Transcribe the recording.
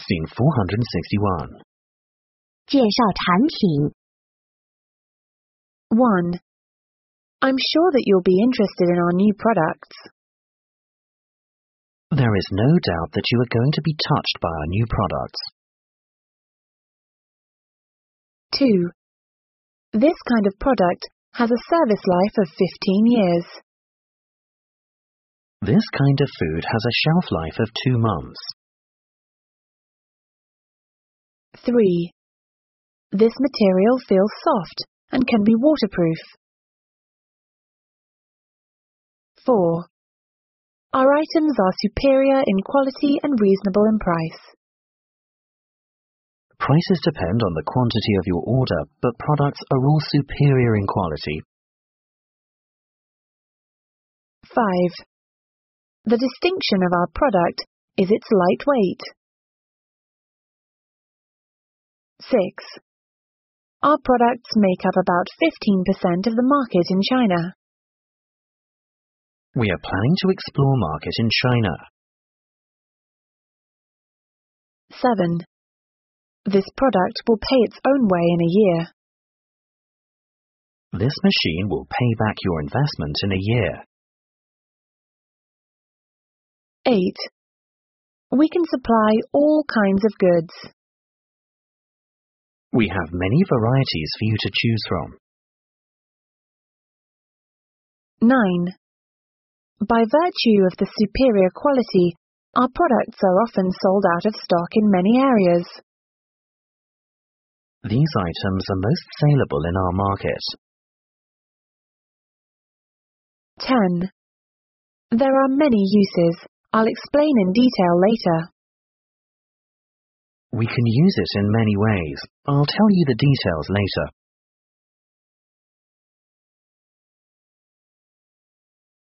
Scene 461. 介绍产品。 1. I'm sure that you'll be interested in our new products. There is no doubt that you are going to be touched by our new products. 2. This kind of product has a service life of 15 years. This kind of food has a shelf life of 2 months. 3. This material feels soft and can be waterproof. 4. Our items are superior in quality and reasonable in price. Prices depend on the quantity of your order, but products are all superior in quality. 5. The distinction of our product is its lightweight. 6. Our products make up about 15% of the market in China. We are planning to explore market in China. 7. This product will pay its own way in a year. This machine will pay back your investment in a year. 8. We can supply all kinds of goods. We have many varieties for you to choose from. 9. By virtue of the superior quality, our products are often sold out of stock in many areas. These items are most saleable in our market. 10. There are many uses. I'll explain in detail later. We can use it in many ways. I'll tell you the details later.